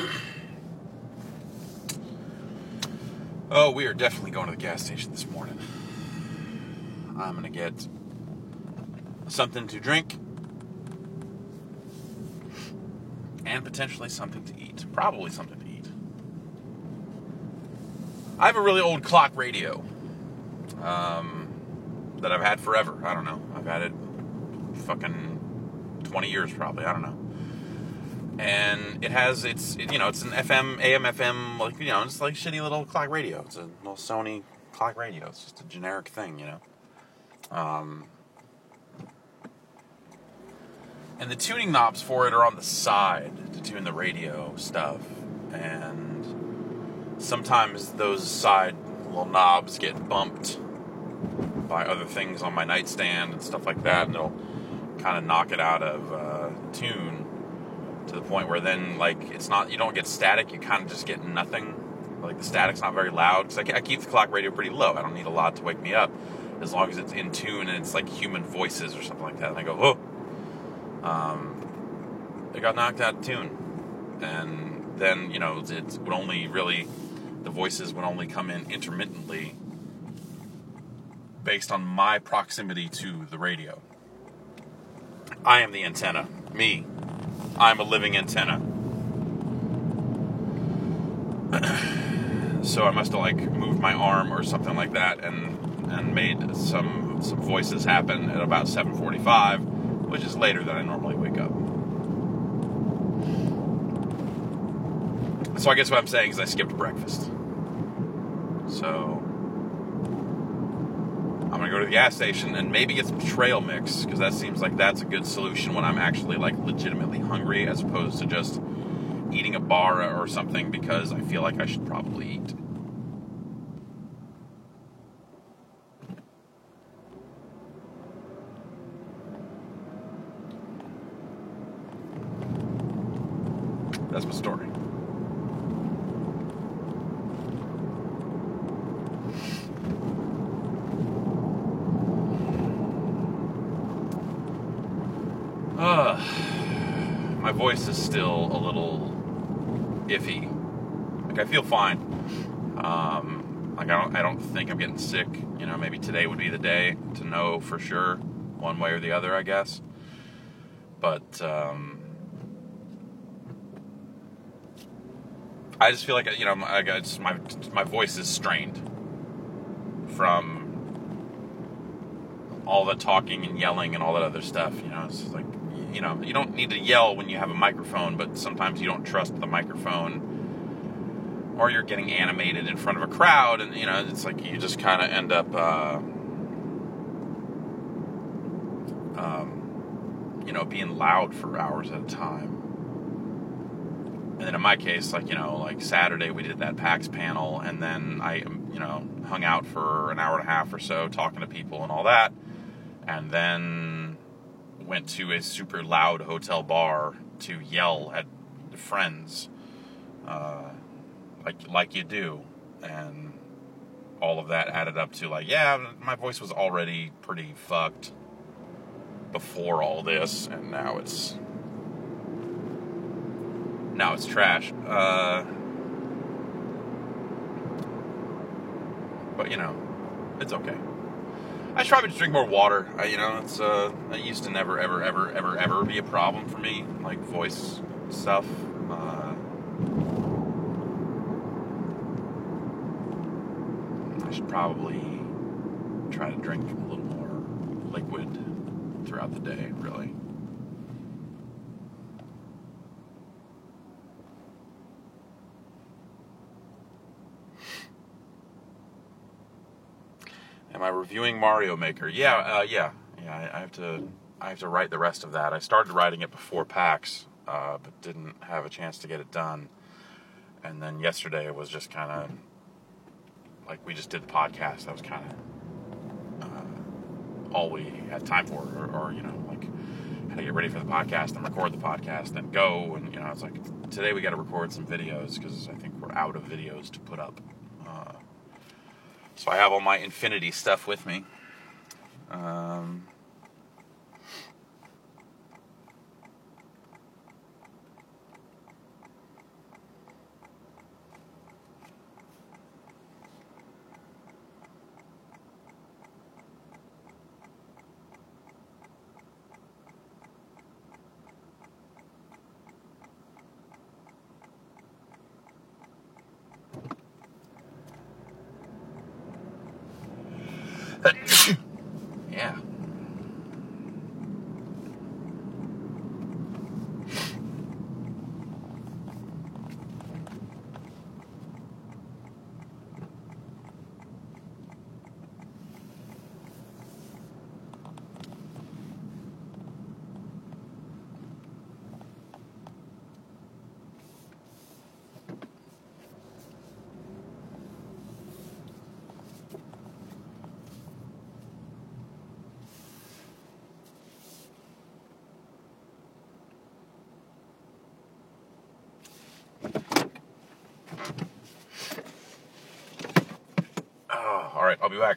Oh, we are definitely going to the gas station this morning. I'm going to get something to drink and potentially something to eat. Probably something to eat. I have a really old clock radio that I've had forever. I don't know. I've had it fucking 20 years probably. I don't know. And it's an FM, AM, FM, it's like shitty little clock radio. It's a little Sony clock radio. It's just a generic thing, And the tuning knobs for it are on the side to tune the radio stuff. And sometimes those side little knobs get bumped by other things on my nightstand and stuff like that, and it'll kind of knock it out of tune to the point where then, you don't get static, you kind of just get nothing. Like, the static's not very loud, because I keep the clock radio pretty low. I don't need a lot to wake me up, as long as it's in tune and it's like human voices or something like that. And I go, it got knocked out of tune. And then, it would only really, the voices would only come in intermittently based on my proximity to the radio. I am the antenna. Me. I'm a living antenna. So I must have moved my arm or something like that and made some voices happen at about 7:45, which is later than I normally wake up. So I guess what I'm saying is I skipped breakfast. So I'm going to go to the gas station and maybe get some trail mix, because that seems like that's a good solution when I'm actually legitimately hungry, as opposed to just eating a bar or something because I feel like I should probably eat. That's my story. My voice is still a little iffy. I feel fine. I don't think I'm getting sick. Maybe today would be the day to know for sure, one way or the other, I guess. But I just feel like my voice is strained from all the talking and yelling and all that other stuff. It's like, you don't need to yell when you have a microphone, but sometimes you don't trust the microphone, or you're getting animated in front of a crowd, and it's like you just kind of end up being loud for hours at a time. And then in my case, Saturday we did that PAX panel, and then I hung out for an hour and a half or so talking to people and all that, and then went to a super loud hotel bar to yell at friends, like you do, and all of that added up to my voice was already pretty fucked before all this, and now it's trash. But it's okay. I should probably just drink more water. It used to never, ever, ever, ever, ever be a problem for me, like voice stuff. I should probably try to drink a little more liquid throughout the day, really. Am I reviewing Mario Maker? Yeah. I have to write the rest of that. I started writing it before PAX, but didn't have a chance to get it done. And then yesterday it was just kind of we just did the podcast. That was kind of all we had time for, or had to get ready for the podcast and record the podcast, then go, and it's like today we got to record some videos because I think we're out of videos to put up. So I have all my Infinity stuff with me. Yeah. Oh, all right, I'll be back.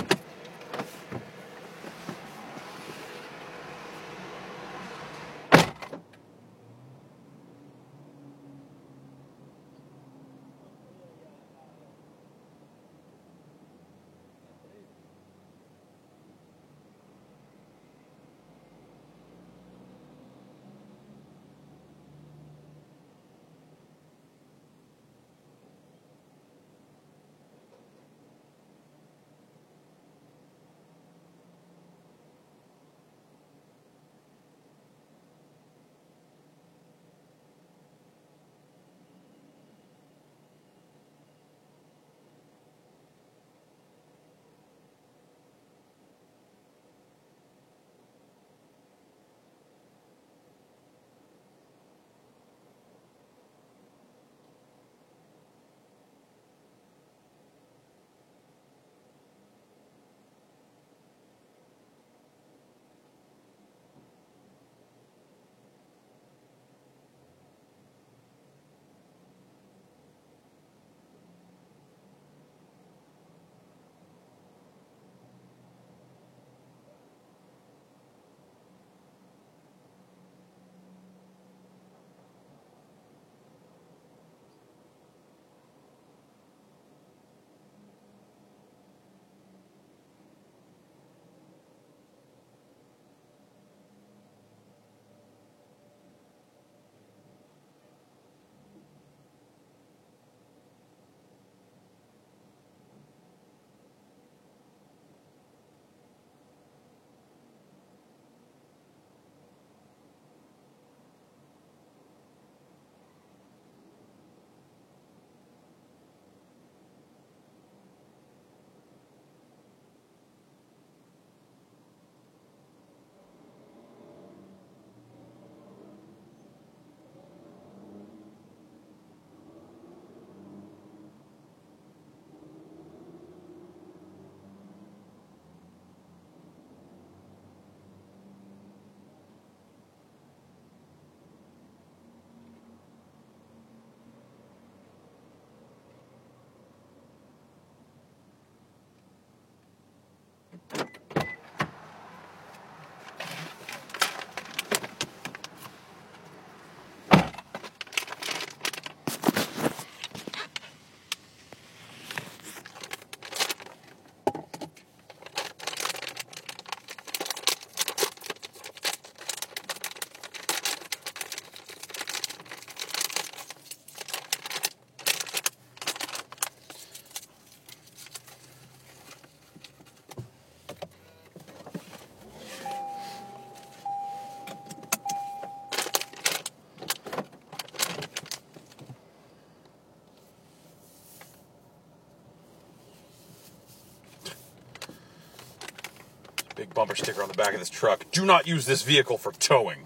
Big bumper sticker on the back of this truck. Do not use this vehicle for towing.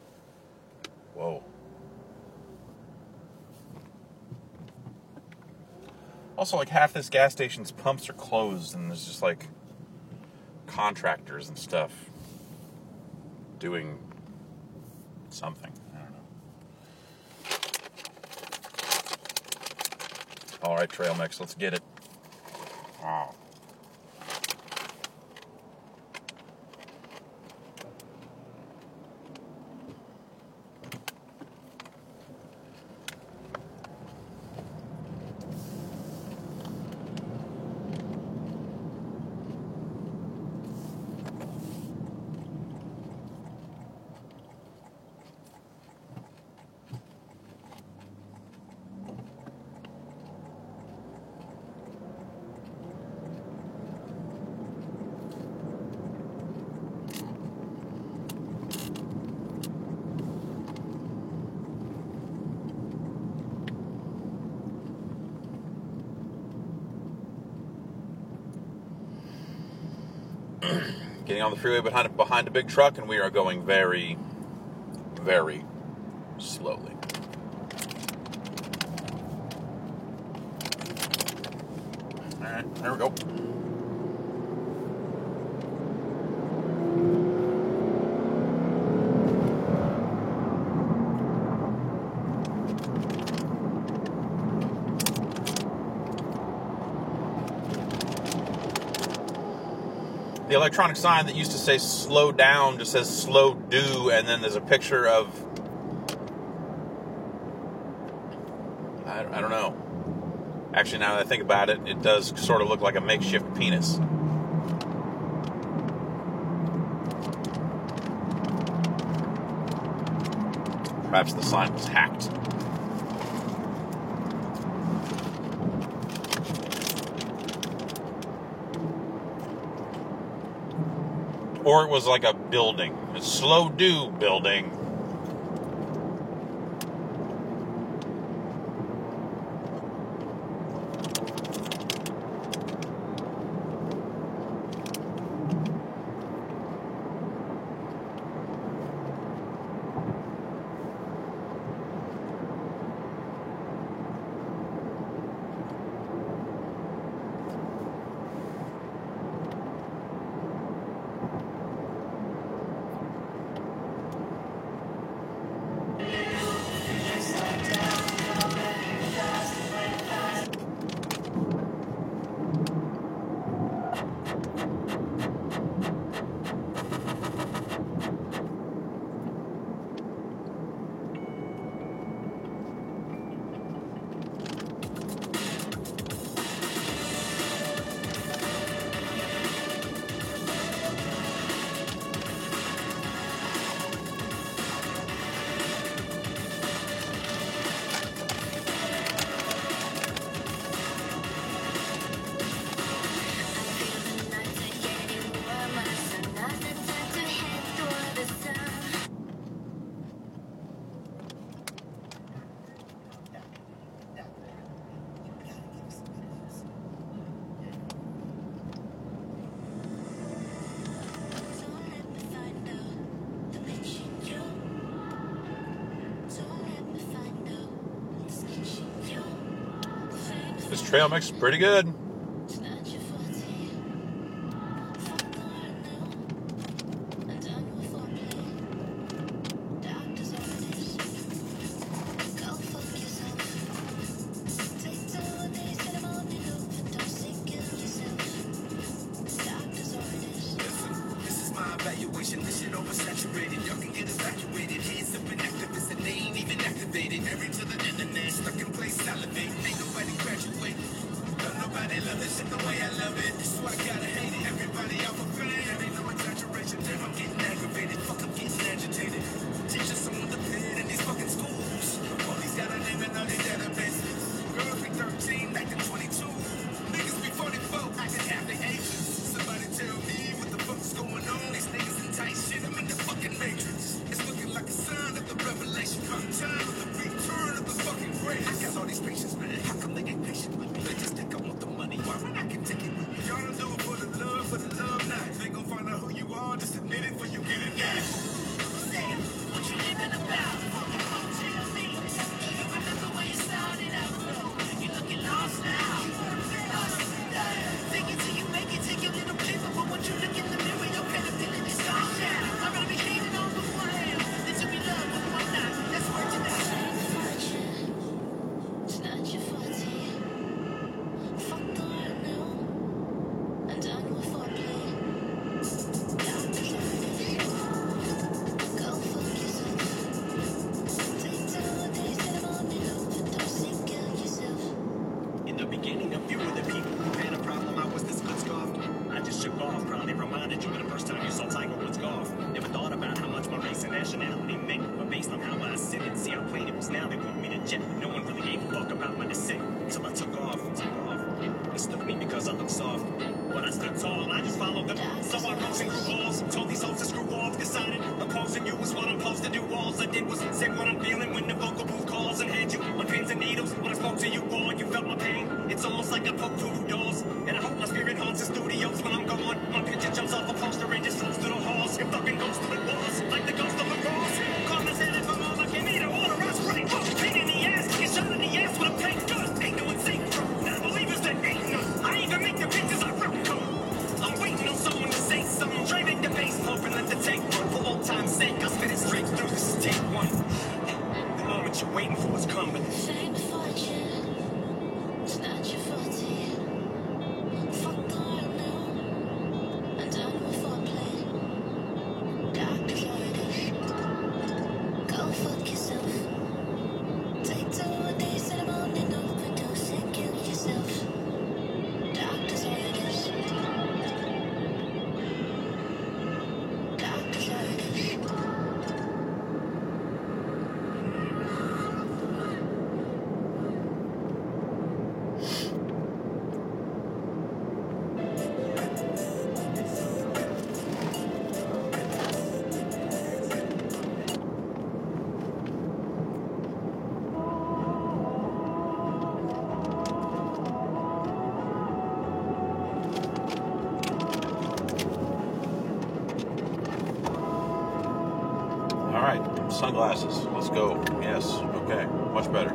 Whoa. Also, like, half this gas station's pumps are closed, and there's just, like, contractors and stuff doing something. I don't know. All right, Trail Mix, let's get it. Oh. Getting on the freeway behind a big truck, and we are going very, very slowly. Alright, there we go. The electronic sign that used to say slow down just says slow do, and then there's a picture of, I don't know. Actually, now that I think about it, it does sort of look like a makeshift penis. Perhaps the sign was hacked. Or it was like a building. A slow do building. This trail mix is pretty good. This shit oversaturated. Y'all can get evacuated. Hands up and activists, and they ain't even activated. Married to the internet, stuck in place, salivate. Ain't nobody graduate. Don't nobody love this shit the way I love it. This is why I gotta hate it. Everybody out for fame. There ain't no exaggeration. Damn, I'm getting aggravated. Fuck, I'm getting agitated. Teachers some underpaid in these fucking schools. All these got a name and all these databases. Girls be 13, acting 22. Niggas be 44, acting half their ages. Somebody tell me what the fuck's going on. These niggas in tight shit, I'm in the fucking matrix. It's looking like a sign of the revelation. From time of the return of the fucking grace. I got all these patients, man. How come they ain't patient with me? They just think I want the money. Why when I can take it with me? Y'all don't do it for the love not. They gon' find out who you are, just admit it before you get it down. What you living about? Tell me. You remember when you started out? You looking lost now. Think it till you make it, take your little paper, but when you look in the mirror, your pen and feeling is gone down. I'm gonna be hating on who I am, then to be loved with one night. That's word to die. It's not your fault. Fuck the world now. I'm done with foreplay. Go fuck yourself. Take 2 days and I'm on it over. Don't say kill yourself. In the beginning, a few of the people who had a problem, I was this good scoffed. I just shook off, probably reminded you of the first time you saw Tiger Woods golf. Never thought about how much my race and nationality meant, but based on how I sit and see how plain it was now, they want me to jet. No one really gave a fuck about my descent until I took off. They stuck me because I look soft, but I stood tall. I just followed them, so I rose and grew balls. Told these hoes to screw off, decided opposing you was what I'm supposed to do. All I did was say what I'm feeling when the vocal booth calls, and had you on pins and needles. When I spoke to you, boy, you felt my pain. It's almost like I poked voodoo dolls, and I hope my spirit haunts the studios when I'm gone. My picture jumps off a All right, sunglasses. Let's go. Yes. Okay. Much better.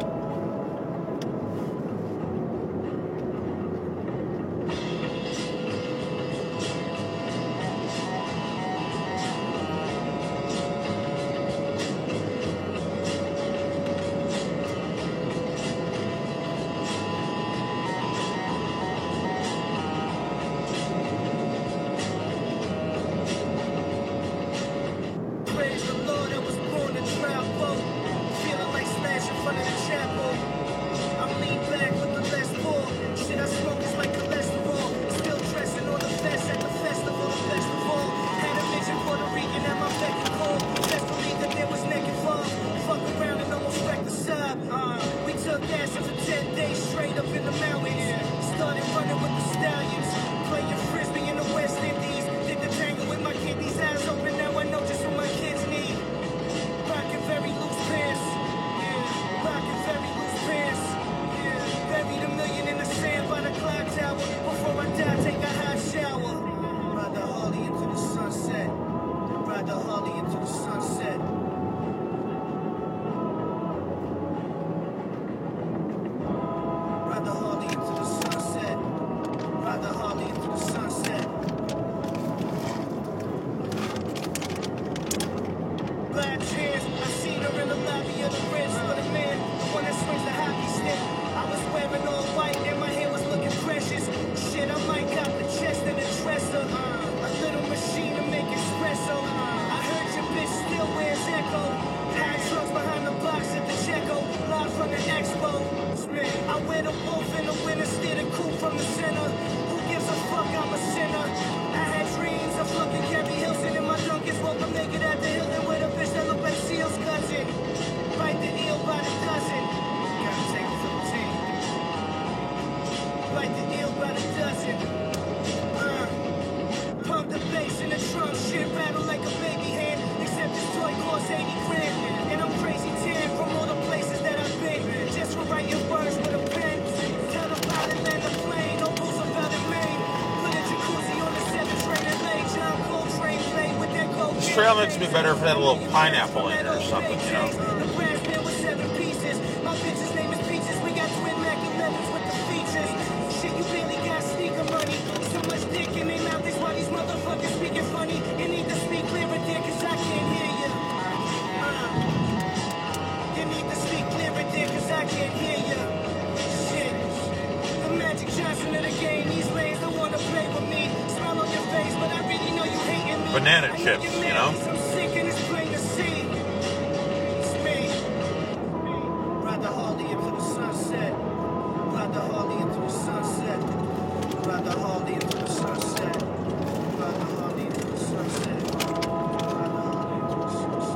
Praise the Lord, I was born to travel. Feeling like Slash in front of the chapel. I'm lean back with the less pull. Shit I smoke is like cholesterol. Still dressing on the vest at the festival, the festival. Had a bitch in Puerto Rican at my beck and call. Best believe that there was naked falls. Fuck around and almost wrecked the sub. We took acid for 10 days straight up in the mountains. Started running with the stallions. Playing frisbee in the West Indies. Did the tango with my kidneys eyes open. Now I know just what my kids need. Rockin' very loose pants. Yeah. Rockin' very loose pants. Yeah. Buried a million in the sand by the clock tower. Before I die, take a hot shower. Ride the Harley into the sunset. Ride the Harley into the sunset. Ride the Harley into the sunset. Ride the Harley into the sunset. Black chairs, I seen her in the lobby of the Ritz for the man, the one that swings the hockey stick. I was wearing all white and my hair was looking precious. Shit, I might got the chest and the dresser. A little machine to make espresso. I heard your bitch still wears Echo. High trucks behind the box at the Checo. Live from the Expo. I wear the wolf in the winter, steer the coupe from the center. Who gives a fuck? I'm a sinner. I had dreams of fucking Carrie Hilson in my Junkins. Woke up naked at the Hilton with a bitch that looked like Seal's cousin. Bite the eel by the dozen. Gotta take it for the team. Bite the eel by the dozen. Pump the bass in the trunk. Shit rattle like a baby hand. Except this toy costs 80 grand. And I'm crazy 10 from all the places that I've been. Just for writing words with a pen. Tell the pilot land the plane. No rules about it, Maine. Put a jacuzzi on the 7 train and lay. John Coltrane played with that coke. This trail mix would be better if it had a little pineapple in it or something, you know. The brass band with 7 pieces. My bitch's name is Peaches. We got twin Mac 11s with the features. Shit, you barely got sneaker money. So much dick in their mouth is why these motherfuckers speaking funny. You need to speak clearer there, cause I can't hear you. You need to speak clearer there, cause I can't hear you. Shit. The Magic Johnson of the game. These lanes don't wanna play with me. Smile on your face, but I really know you hating me. Banana I know chips, you're you mad know? 'cause I'm sick and it's plain to see. It's me. Ride the Harley into the sunset. Ride the Harley into the sunset. Ride the Harley into the sunset. Ride the Harley into the sunset. Ride the Harley into the sunset.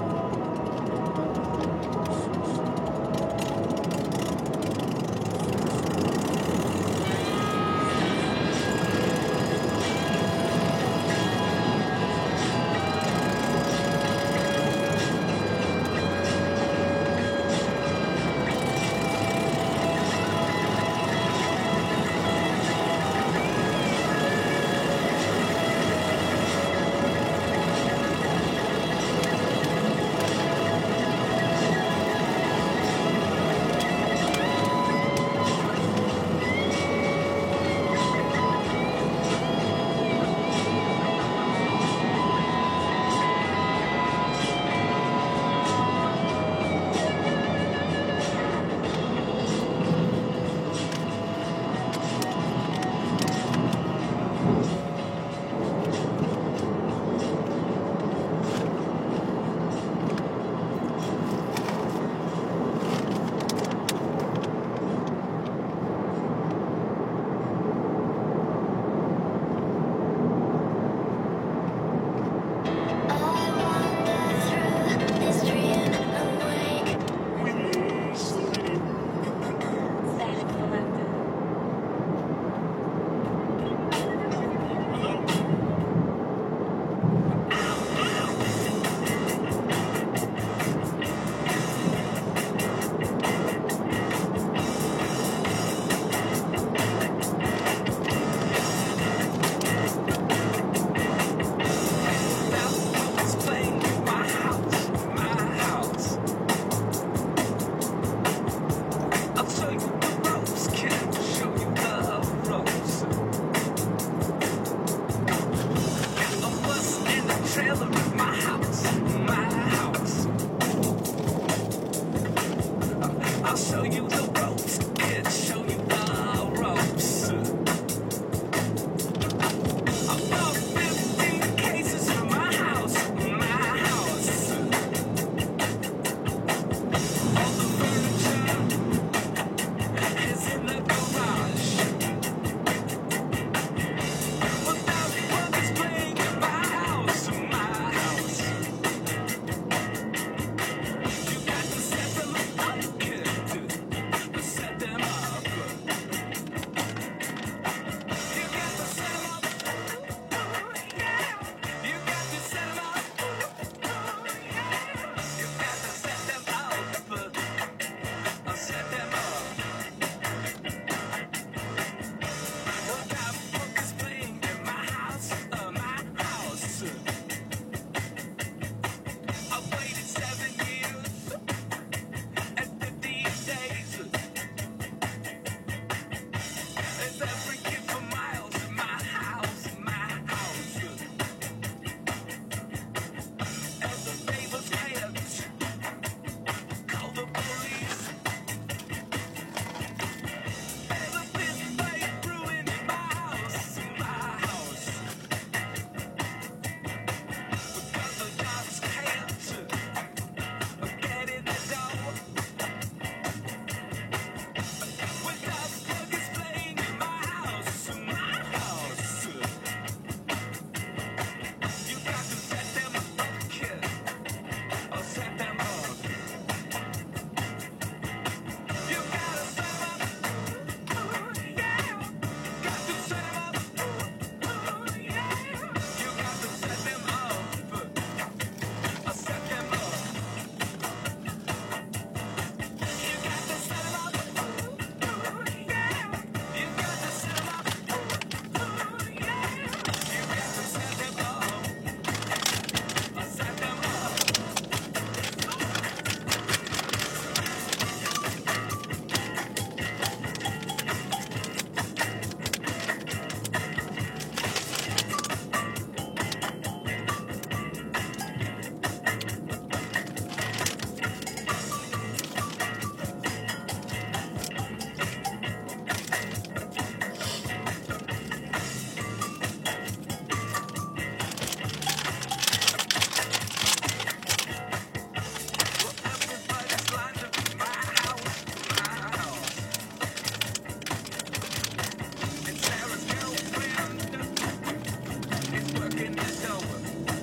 talking is over.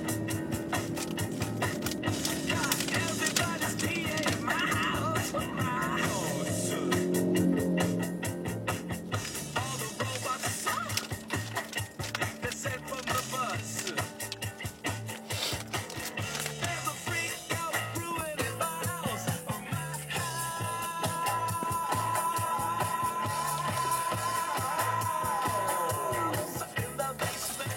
Everybody's key at my house, my house. All the robots they're sent from the bus. There's a freak out ruining my house, my house. In the basement,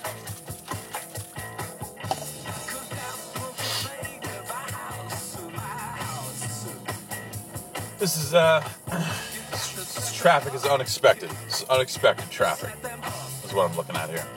cook out broken thing in my house, my house. This is this traffic is unexpected. It's unexpected traffic. Is what I'm looking at here.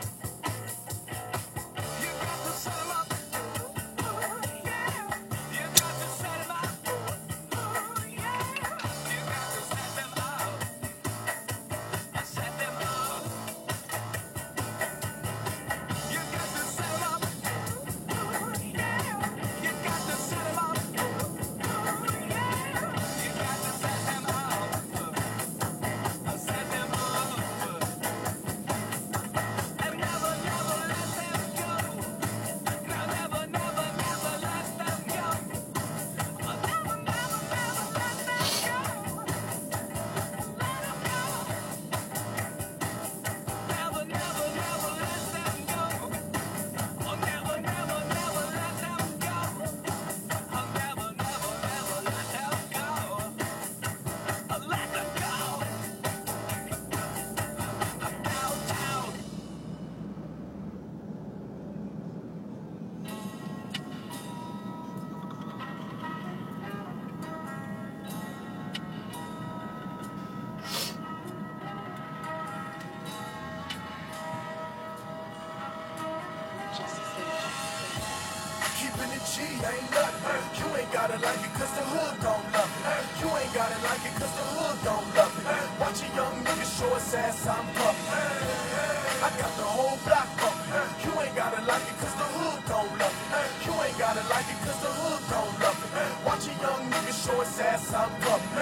Keeping it G ain't nothing. You ain't gotta like it cause the hood don't love it. You ain't gotta like it cause the hood don't love it. Watch a young nigga show his ass, I'm puffin'. I got the whole block bumpin'. You ain't gotta like it cause the hood don't love it. You ain't gotta like it cause the hood don't love it. Watch a young nigga show his ass, I'm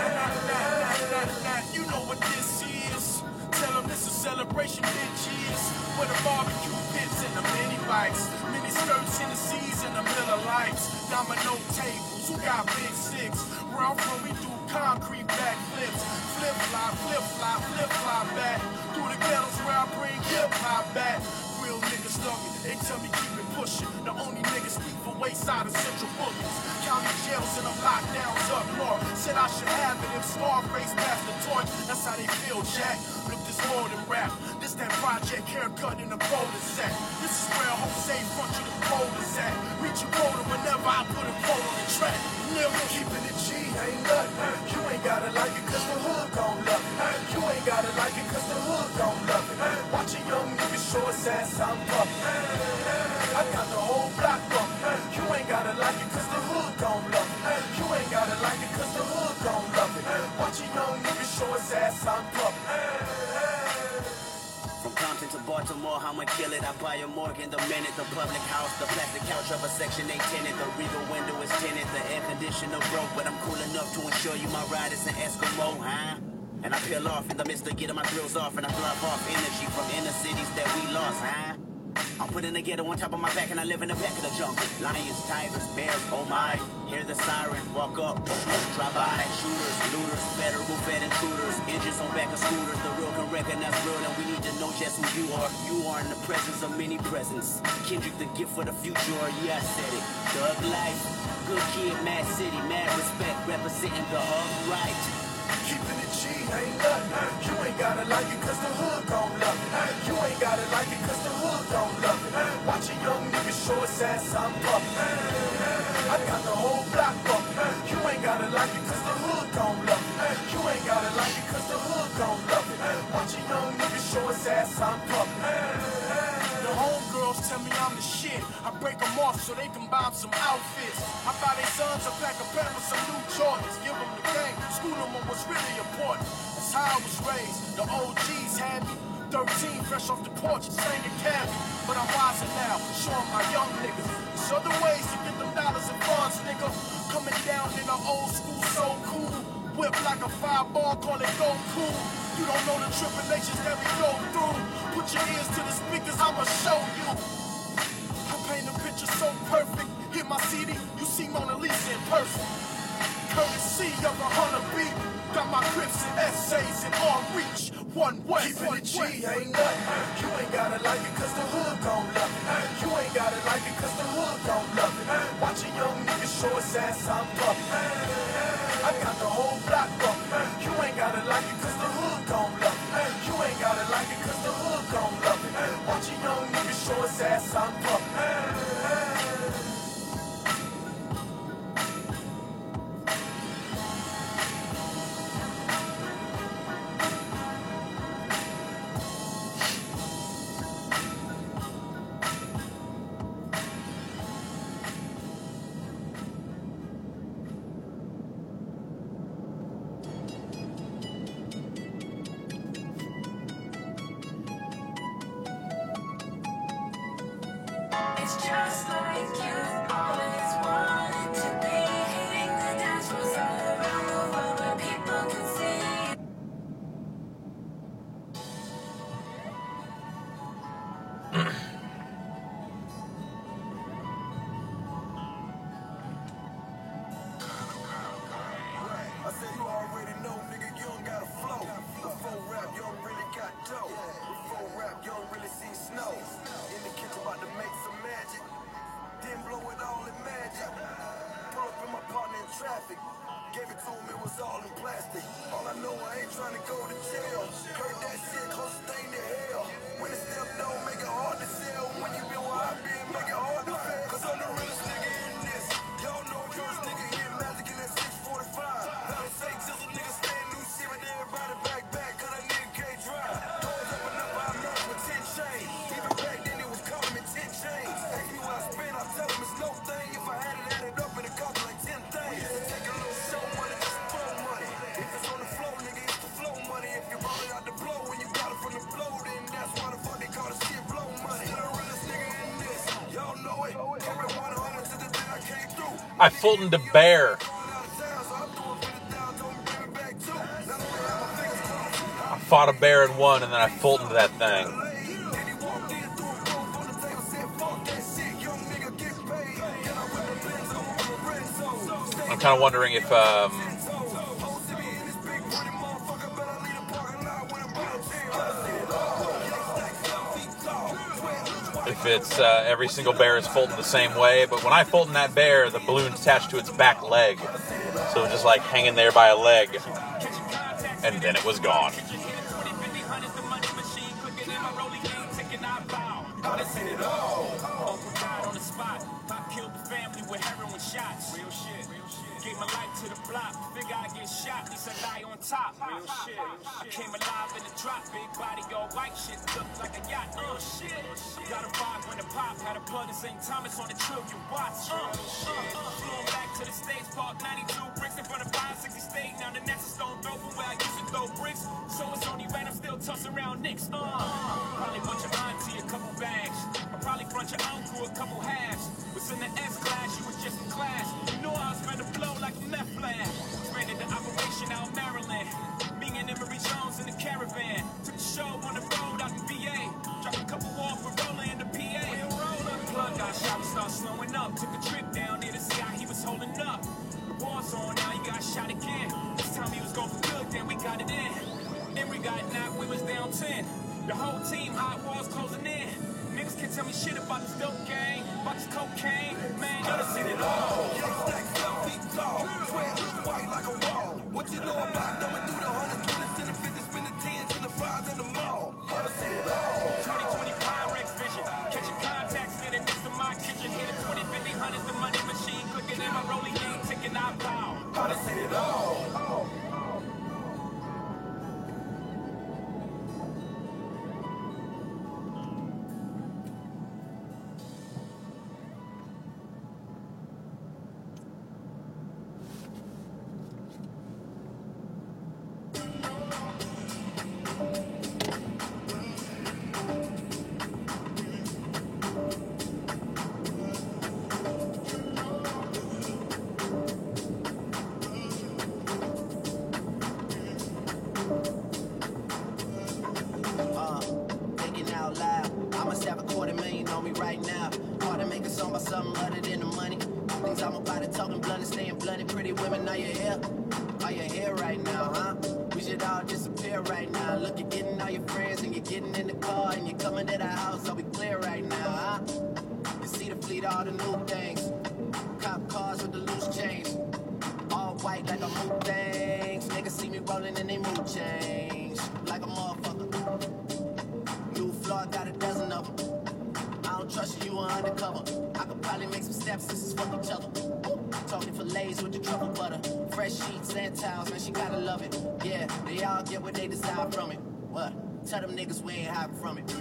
puffin'. You know what this is. Tell them this a celebration, bitches. With a barbecue pits and the mini bikes. Mini skirts in the seas and the Miller Lights. Domino tables, who got big sticks? Where I'm from, we do concrete backflips. Flip fly back. Through the ghettos where I bring hip hop back. Real niggas love me, they tell me keep it pushing. The only niggas speak for wayside of central bookings. County jails and the lockdowns up north. Said I should have it if Scarface passed the torch. That's how they feel, Jack. Look, this more than rap. This that project haircut in the cul-de-sac. This is where Jose front you the quotas at. Reach your quota whenever I put a quote on the track. Never keeping it G ain't nothing. You ain't gotta like it cause the hood gon' love it. You ain't gotta like it cause the hood gon' love it. Watch a young nigga show his ass, I'm puffin'. I got the whole block bumpin'. You ain't gotta like it cause the hood gon' love it. You ain't gotta like it cause the hood gon' love it. Watch a young nigga show his ass, I'm puffin'. From Compton to Baltimore, I'ma kill it. I buy a Morgan the minute. The public house, the plastic couch of a Section 8 tenant. The Regal window is tinted. The air conditioner broke, but I'm cool enough to ensure you my ride is an Eskimo, huh? And I peel off in the midst of getting my grills off, and I glove off energy from inner cities that we lost, huh? I'm putting the ghetto on top of my back, and I live in the back of the jungle. Lions, tigers, bears, oh my. Hear the siren, walk up, drive by. Shooters, looters, federal fed intruders. Engines on back of scooters, the real can recognize real, and we need to know just who you are. You are in the presence of many presents. Kendrick, the gift for the future, yeah, I said it. Thug life, good kid, mad city, mad respect, representing the upright. Keeping it G ain't nothing. You ain't gotta like it cause the hood gon' love it. You ain't gotta like it cause the hood gon' love it. Watch a young nigga show his ass, I'm puffin'. I got the whole block bumpin'. You ain't gotta like it cause the hood gon' love it. You ain't gotta like it cause the hood gon' love it. Watch a young nigga show his ass, I'm puffin'. The homegirls tell me I'm the shit. I break them off so they can buy some outfits. I buy their sons a pack of pants with some new Jordans. Give them the game, school them on what's really important. That's how I was raised. The OGs had me 13, fresh off the porch, singing cabin. But I'm wiser now, showing my young niggas. There's other ways to get them dollars and funds, nigga. Coming down in the old school, so cool. Whip like a fireball, call it go cool. You don't know the tribulations that we go through. Put your ears to the speakers, I'ma show you. I paint a picture so perfect. Hit my CD, you see Mona Lisa in person. Courtesy of a hunter beat. Got my grips and essays in arm reach. One way, keeping it G ain't nothing. You ain't gotta like it cause the hood gon' love it. You ain't gotta like it cause the hood gon' love it. Watch a young nigga show his ass, I'm puffin'. I got the whole block bumpin'. You ain't gotta like it cause the hood gon' love it. You ain't gotta like it cause the hood gon' love it. Watch a young nigga show his ass, I'm puffin'. It's just like you always wanted to be. Hitting the dance floors all around the world where people can see you. I said you already know, nigga, you don't got a flow. Before rap, you don't really got dough. Before rap, you don't really see snow. In the kitchen about to make some magic. Then blow it all in magic. Pull up in my partner in traffic. Gave it to him, it was all in plastic. All I know, I ain't trying to go to jail. Heard that shit, closest thing to hell. When the step don't make it hard to sell. When you been where I been, make it hard to fail. Cause I'm the realest nigga in this. Y'all know the realest nigga here. Magic in that 645. Now they say Jizzle nigga stay new shit, but everybody back. Cause that nigga can't drive. Doors open up, I match with 10 chains. Even back then it was common in 10 chains. Ask me what I spend, I tell them it's no thing. If I had it added up, it'd cost like 10 things. Take a little show money, just throw money. If it's on the flow, nigga, it's the flow money. If you roll it out the blow, when you got it from the blow, then that's why the fuck they call the shit blow money. Still the realest nigga in this. Y'all know it. Carry 100 to the day I came through. I Fulton to Bear. I fought a bear and won, and then I Fultoned that thing. I'm kind of wondering if it's every single bear is Fulton the same way, but when I Fulton that bear, the balloon's attached to its back leg, so it was just like hanging there by a leg, and then it was gone. Gave my life to the block, figure I get shot, at least I die on top. Real shit. I came alive in the drop, big body, all white shit, looked like a yacht. Shit. Got a vibe when the pop, had a plug in St. Thomas on the Trillion Watts. Flew back to the States Park, 92 bricks in front of 560 State. Now the next is stone throw from where I used to throw bricks. So it's only right, I'm still tossing around Knicks. Probably bunch your auntie, a couple bags. I probably front your uncle, a couple halves. Was in the S class, you was just in class. You know I was ready to blow like a meth lab. Ran into operation out Maryland. Me and Emery Jones in the caravan. Took the show on the road out in VA. Dropped a couple off with Roller in the PA. Plug got shot, we start slowing up. Took a trip down there to see how he was holding up. The war's on now, he got shot again. This time he was going for good, then we got it in. Emery got knocked, we was down 10. The whole team, hot walls closing in. Niggas can't tell me shit about this dope gang, about this cocaine. Man, you done seen it all. What you know about thumbing through the hundreds, 20s, and the 50s, spin the 10s, and the 5s, and the mall? 2020 Pyrex vision. Catching contacts, sitting next to my kitchen. Hit a 20, 50, 100s, the money machine. Clicking in my rolling game, ticking out power. I done seen it all. on me right now. Hard to make a song about something other than the money. Things I'm about to talking blunt and staying blunted. Pretty women, are you here? Are you here right now, huh? We should all disappear right now. Look, you're getting all your friends and you're getting in the car and you're coming to the house. Are we clear right now, huh? You see the fleet, all the new things. Cop cars with the loose chains. All white like a mood things. Niggas see me rolling and they mood change. Like a motherfucker. New floor, got a dozen of them. I don't trust you, you are undercover. I could probably make some steps, sisters fuck each other. Talking fillets with the truffle butter. Fresh sheets and towels, man, she gotta love it. Yeah, they all get what they desire from it. What? Tell them niggas we ain't hiding from it.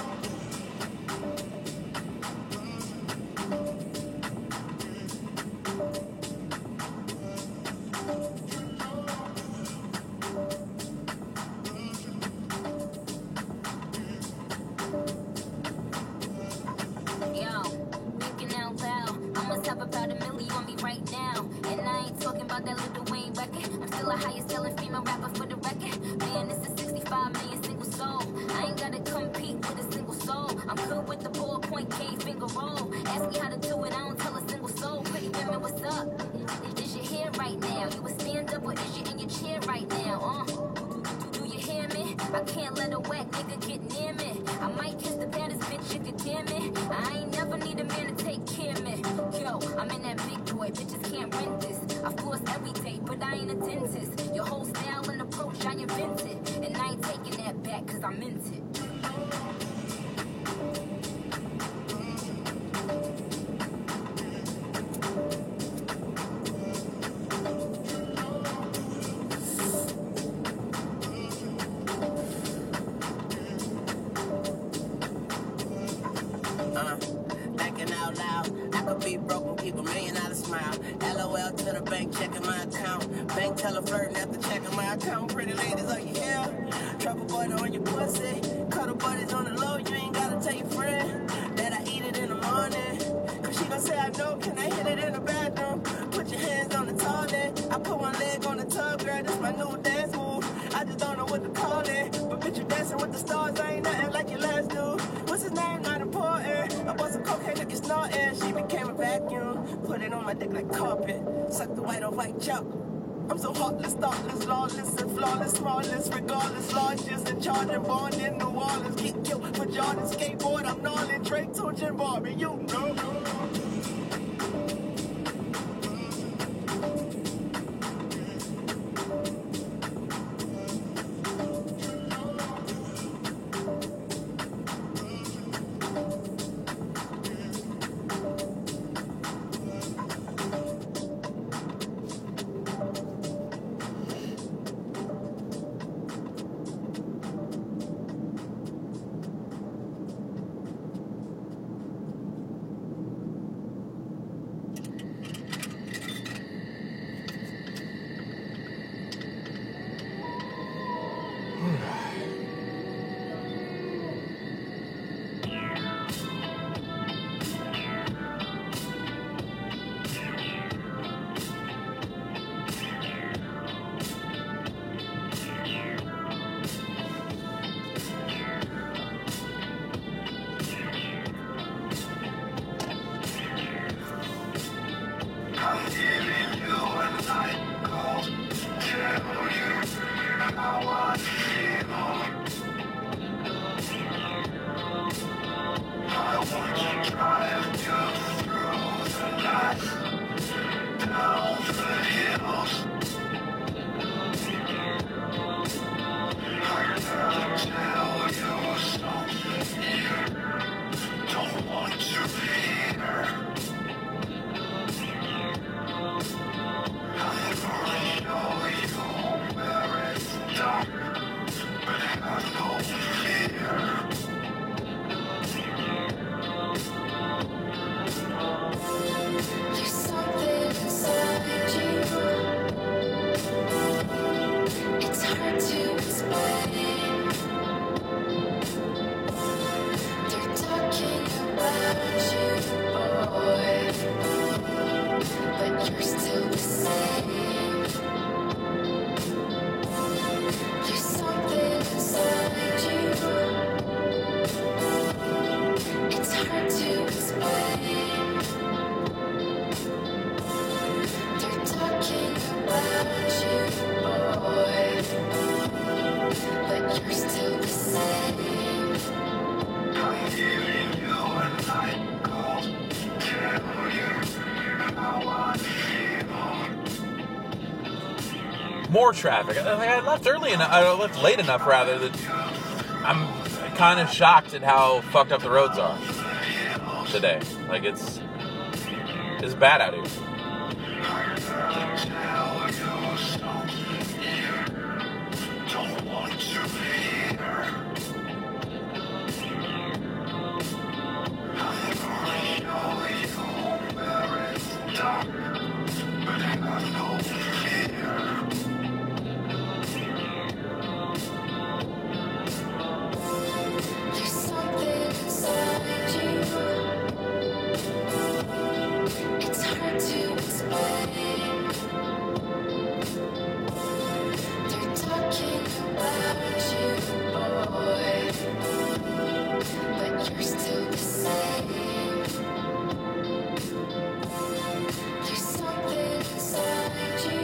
Thinking out loud, I could be broke and keep $1 million smile. LOL to the bank, checking my account. Bank teller flirting after checking my account. Pretty ladies, are you here? Drop a butter on your pussy. Cuddle buddies on the low, you ain't gotta tell your friend that I eat it in the morning. Cause she gon' say I know, can I hit it in the bathroom? Put your hands on the toilet. I put one leg on the tub, girl, this my new dance move. I just don't know what to call it. But bitch, you dancing with the stars, I ain't nothing like your last dude. What's his name? Not important. I bought some cocaine, look, it's snorting. She became a vacuum. Put it on my dick like carpet. Suck the white on white chalk. I'm so heartless, thoughtless, lawless, and flawless, smallest, regardless, largest, and charging, born in New Orleans. Get killed for Jordan, skateboard, I'm gnarling, Drake, Tunch, and Barbie, you know. more traffic. I left early enough. I left late enough, rather, that I'm kind of shocked at how fucked up the roads are today. Like, it's bad out here. There's something inside you. It's hard to explain. They're talking about you, boy, but you're still the same. There's something inside you.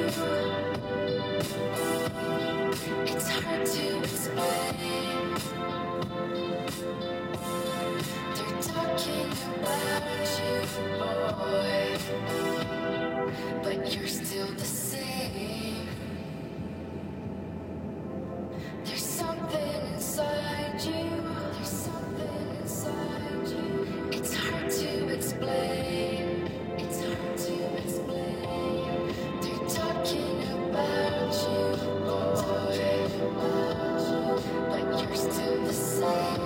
It's hard to explain. They're talking about you, boy, but you're still the same. There's something inside you. There's something inside you. It's hard to explain. It's hard to explain. They're talking about you, boy, but you're still the same.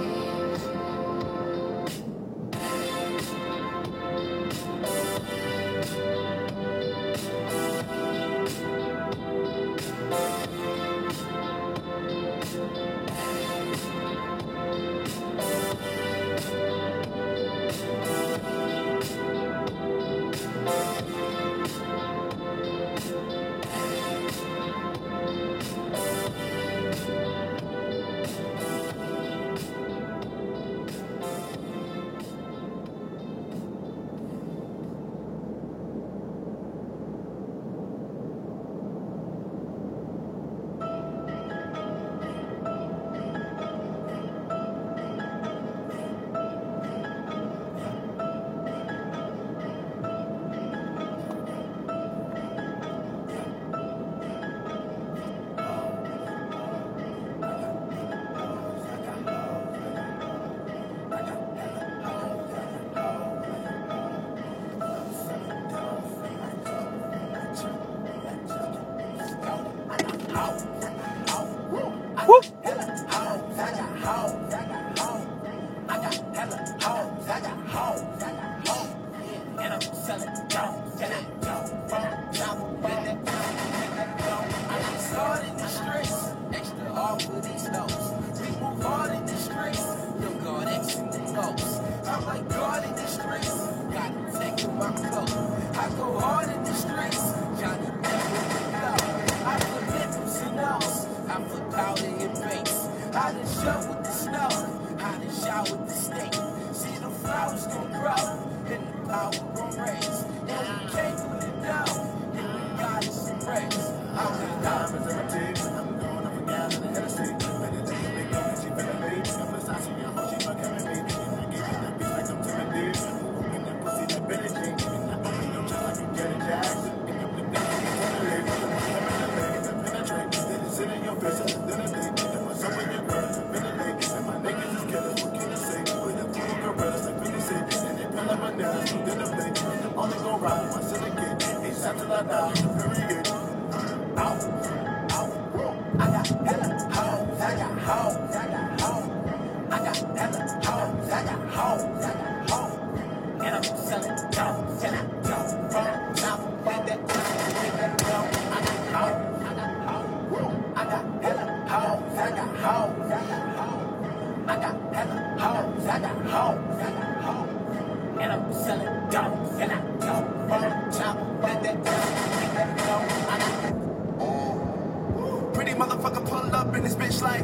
Pretty motherfucker pull up in this bitch like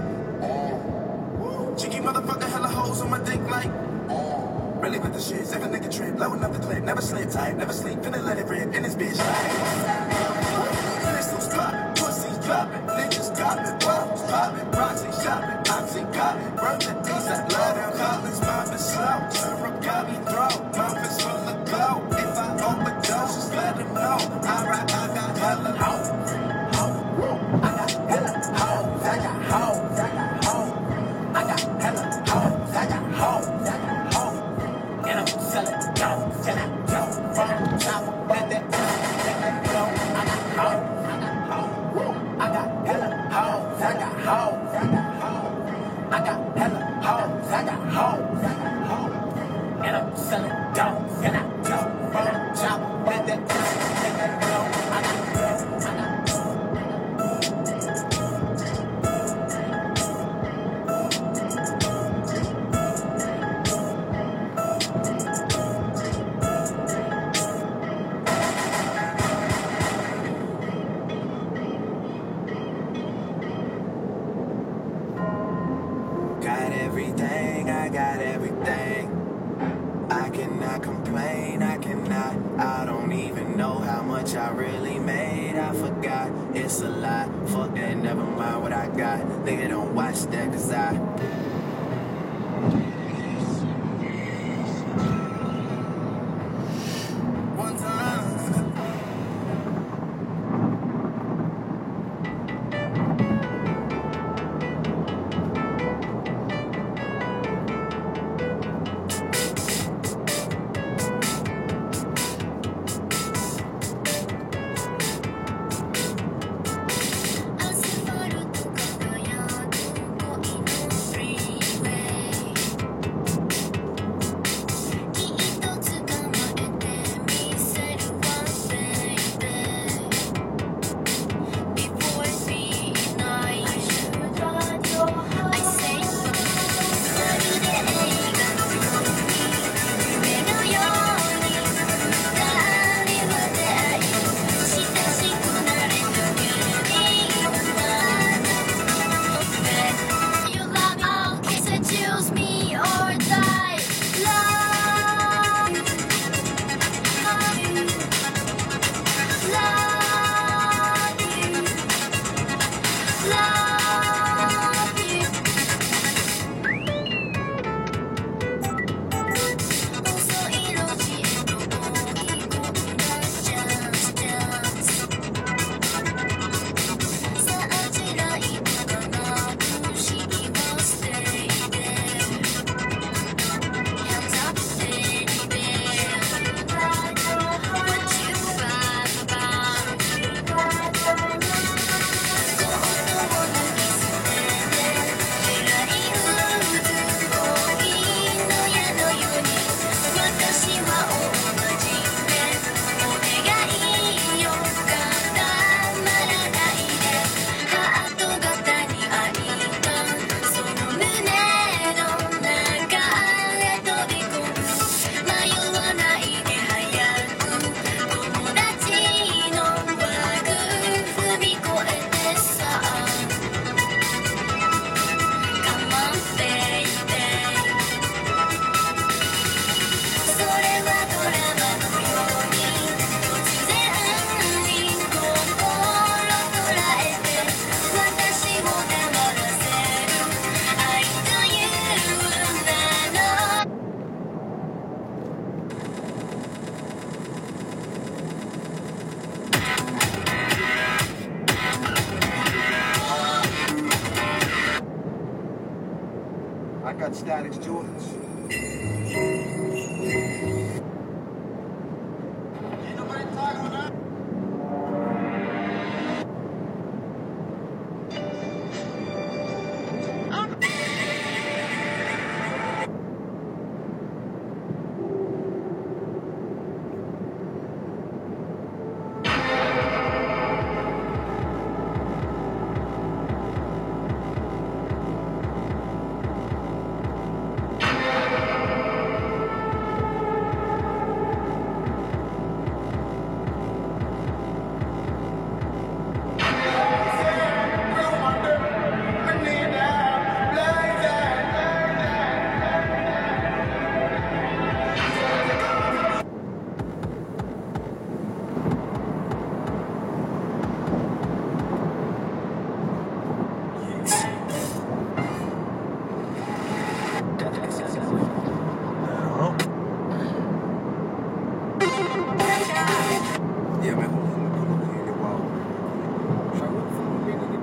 cheeky motherfucker, hella hoes on my dick like really with the shit, second nigga trip, blowing up the clip, never slip tight, never sleep, finna let it rip in this bitch like pistols poppin', pussies droppin', niggas coppin', bottles poppin', Roxy shopping, Oxy coppin', birthday days I love them, collins, mom is slow, syrup got me throw, mouth is full of glow, if I overdose, just let them know, alright, I got hella hoes. Can I talk, roll, chop, let that go, I got go, I got got everything, I got everything. I cannot complain, I don't even know how much I really made. I forgot, it's a lie. Fuck that, never mind what I got. Nigga, don't watch that, cause I one time. アスファルト輝く恋のフリーウェイきっと捕まえてみせるわ baby Before being nice I say まるで映画のように夢のように二人は出会い親しくなれる You love me, oh, kiss and choose me or die. Love you, love you, love you, love you. 遅い路地へと追い込んだ Just dance さあ地雷とかなくしには Stay there Hands up baby What you fight about コートを脱ぎ捨てて未来渦恋の矢のように私は大真面目お願いよ固まらないでハート型に開いたその胸の中へ飛び込む迷わないで早く友達の枠踏み越えてさ Come on baby それはドラマのように突然に心捉えて私を黙らせる愛という名の I got Static's Jordans. Yeah, man, hold on. Pull up here, wow. Should I really follow me, nigga?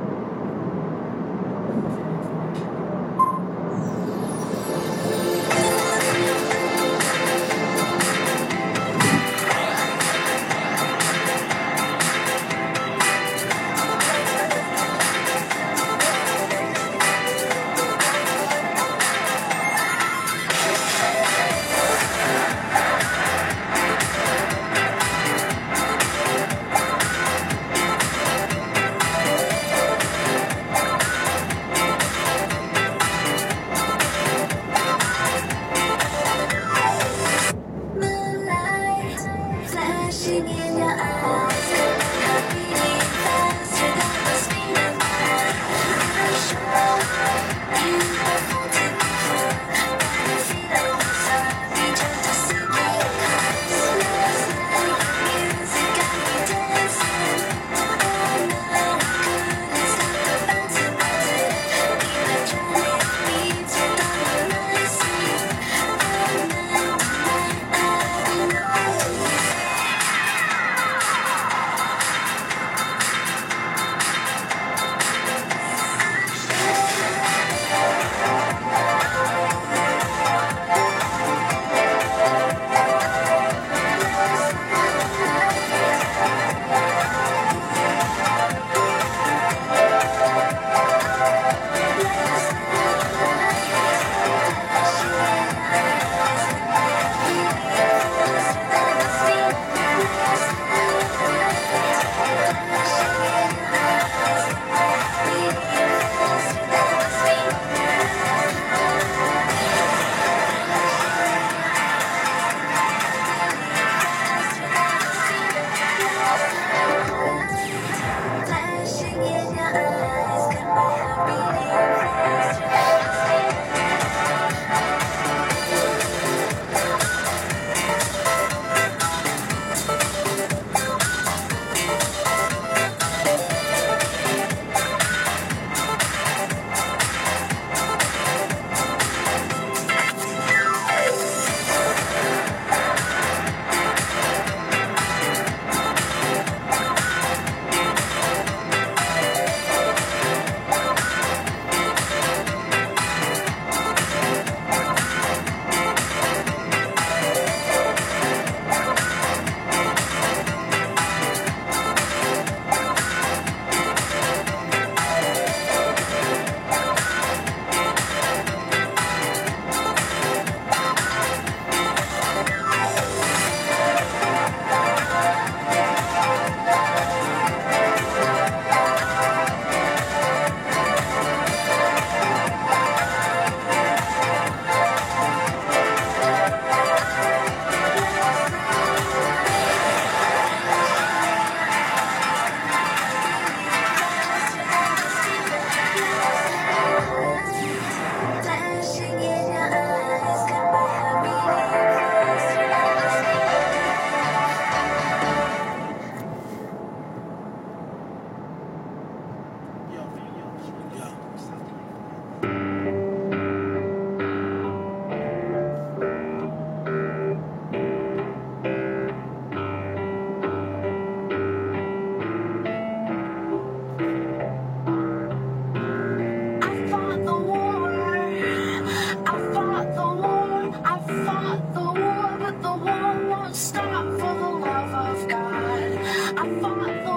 won't stop for the love of God. I fought the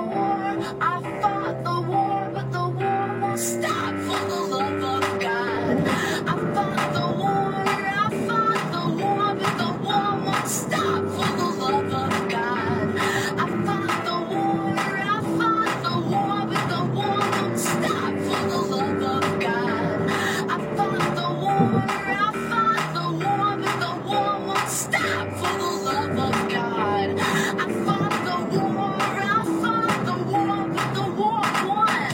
war, but the war won't stop for the love of God. I fought the war, but the war won't stop for the love of God. I fought the war, but the war won't stop for the love of God. I fought the war, but the war won't stop for the love of God. I fought the war, but the war won.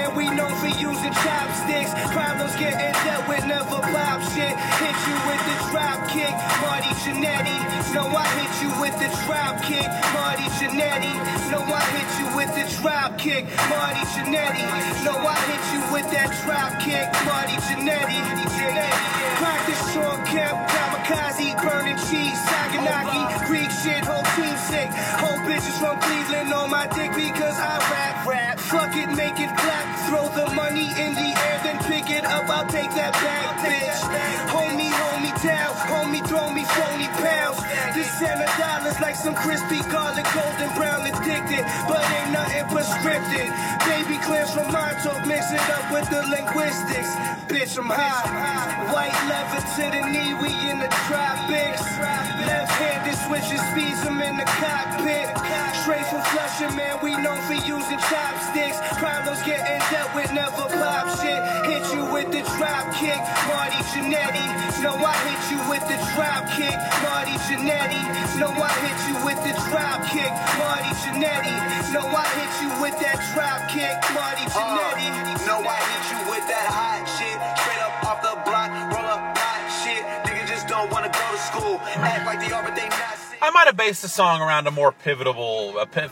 man, we known for using chopsticks. Problems getting dealt with, never pop shit. Hit you with the drop kick, Marty Jannetty. No, I hit you with the drop kick, Marty Jannetty. No, I hit you with the drop kick, Marty Jannetty. No, I hit you with that drop kick, Marty Jannetty. Practice short camp, kamikaze, burning cheese, Saganaki, Greek shit, whole team sick. Whole bitches from Cleveland on my dick because I rap. Fuck it, make it clap. Throw the money in the air, then pick it up. I'll take that back, bitch. Hold me down. Homie, throw me 40 pounds. This $10 like some crispy garlic, golden brown, addicted. But ain't nothing prescripted. Baby clears from Montauk, mix it up with the linguistics. Bitch, I'm high. White leather to the knee, we in the tropics. Left-handed switches, speeds them in the cockpit. Straight from Flushing, man, we known for using chopsticks. Problems getting dealt with, never pop shit. Hit you with the drop kick, Marty Jannetty. No, I hit you with the drop kick, Marty Jannetty. No, I hit you with the drop kick, Marty Jannetty. No, I hit you with that drop kick, Marty Jannetty. No, I hit you with that hot shit. Straight up off the block, roll up hot shit. Niggas just don't wanna go to school. Act like they are, but they not. I might have based the song around a more pivotal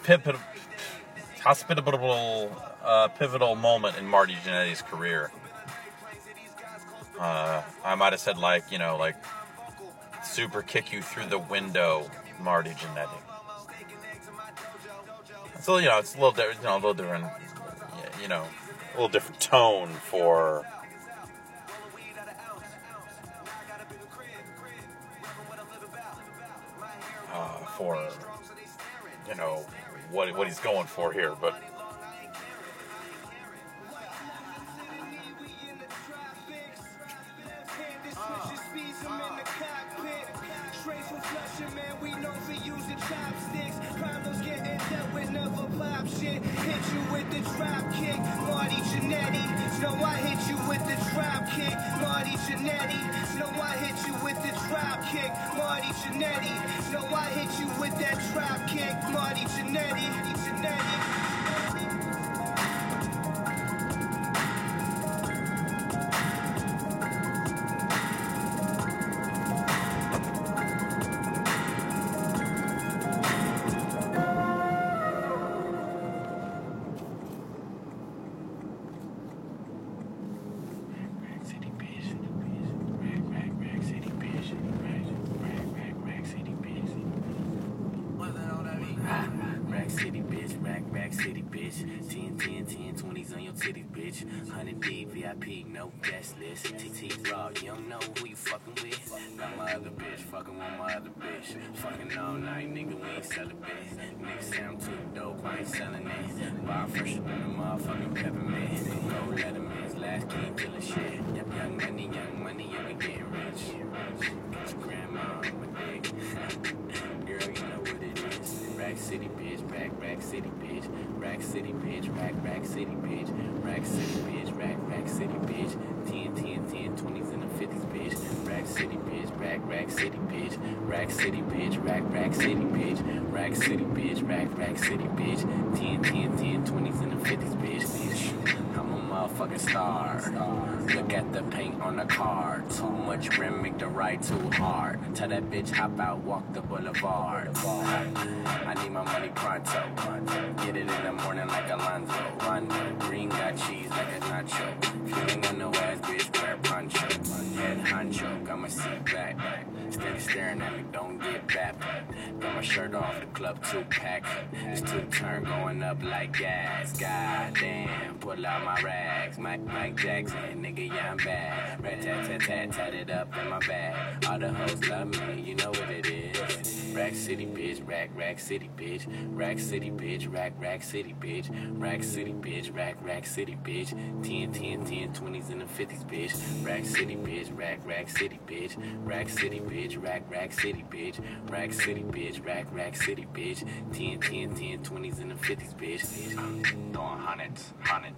moment in Marty Jannetty's career. I might have said like super kick you through the window, Marty Jannetty. So it's a little different, a little different tone for what he's going for here, but. Hit you with the drop kick, Marty Jannetty. No, I hit you with the drop kick, Marty Jannetty. No, I hit you with the drop kick, Marty Jannetty. No, I hit you with that drop kick, Marty Jannetty. Rack City, bitch. 10, 20s on your titties, bitch. 100D, VIP, no guest list. TT Raw, you don't know who you fucking with. Got my other bitch, fucking with my other bitch. Fucking all night, nigga, we ain't sellin' bitch. Nigga sound too dope, I ain't sellin' it. Bar fresher than a motherfucking peppermint. Go Letterman's last king killer shit. Yep, young money, yeah, we getting rich. Get your grandma on my dick. Girl, you know what it is. Rack City, bitch. Rack City, bitch. Rack City, bitch. Rack City, bitch. Rack City, bitch. Rack City, bitch. 10, 20s and the 50s, bitch. Rack City, bitch. Rack City, bitch. Rack City, bitch. Rack City, bitch. Rack City, bitch. Rack City, bitch. 10, 20s and the 50s, bitch. I'm a motherfucking star. Look at the paint on the car. Too much rim, make the ride too hard. Tell that bitch hop out, walk the boulevard. I need my money pronto. Get it in the morning like Alonzo. Rondo, green got cheese like a nacho. If you ain't got no ass, bitch, wear poncho. Head honcho, got my seat back. Steady staring at me, don't get back. Got my shirt off, the club 2-pack. It's 2-turn going up like gas. Goddamn, pull out my rags. Mike Jackson, nigga, yeah, I'm bad. Rat-tat-tat-tat, it up in my bag. All the hoes love me, you know what it is. Rack City, bitch, Rack City, bitch. Rack City, bitch, Rack City, bitch. Rack City, bitch, Rack City, bitch. 10, 20s and the 50s, bitch. Rack City, bitch, Rack City, bitch. Rack City, bitch, Rack City, bitch. Rack City, bitch, Rack City, bitch. 10, 20s and the 50s, bitch. Throwing hundreds.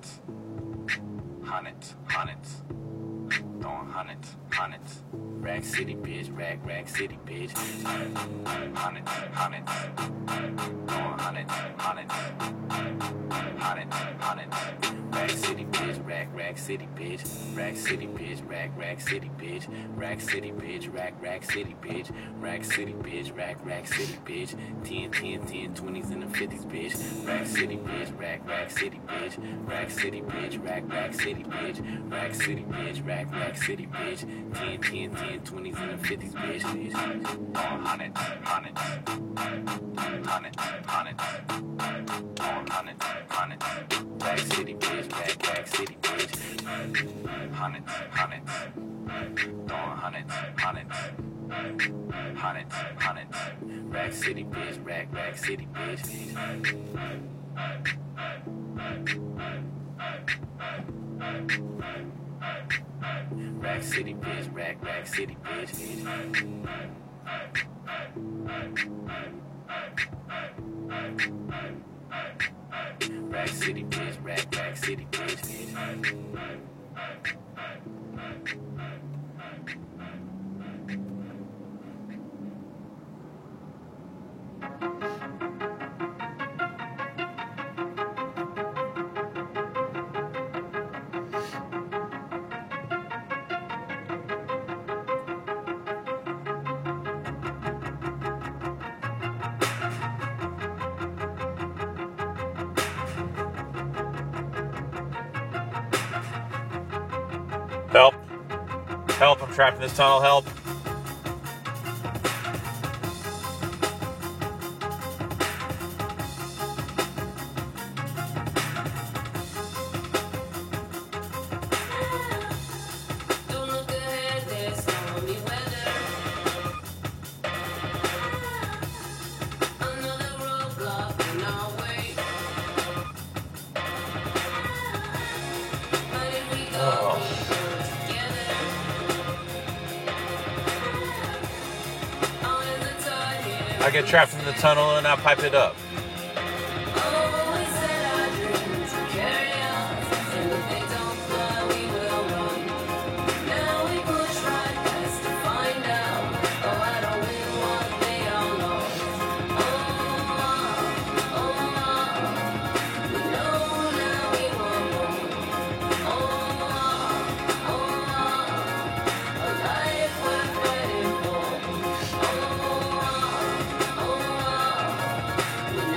Throwing hundreds. Rack City, bitch, Rack City, bitch. Hundreds. Throwing hundreds. Rack City, bitch. rack city, bitch. Rack city, bitch. Rack city, bitch. Rack city, bitch. Rack city, bitch. Rack city, bitch. Rack city, bitch. 10, 20s and the 50s, bitch. Rack city, bitch. Rack city, bitch. Rack city, bitch. Rack city, bitch. Rack city, bitch. Rack city, bitch. 10, 20s and the 50s, bitch. Hundred. Rack city, bitch. Rack city, bitch. Hundred. Rack city, bitch. Rack city, bitch. Rack city, bitch. Rack city, bitch. Rack city, bitch. Rack city, bitch. Help. Help, I'm trapped in this tunnel, help. Don't look ahead, there's stormy weather. Another roadblock in our way. But if we go together, all in the tide here. I get trapped in the tunnel and I pipe it up. Oh, we said our dreams would carry us, and if they don't fly, we will run. Now we push right past to find out. Oh, I don't win what they all lost. We know now we want more. A life worth fighting for. We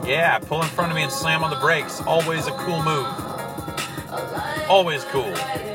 Yeah, pull in front of me and slam on the brakes. Always a cool move. Always cool.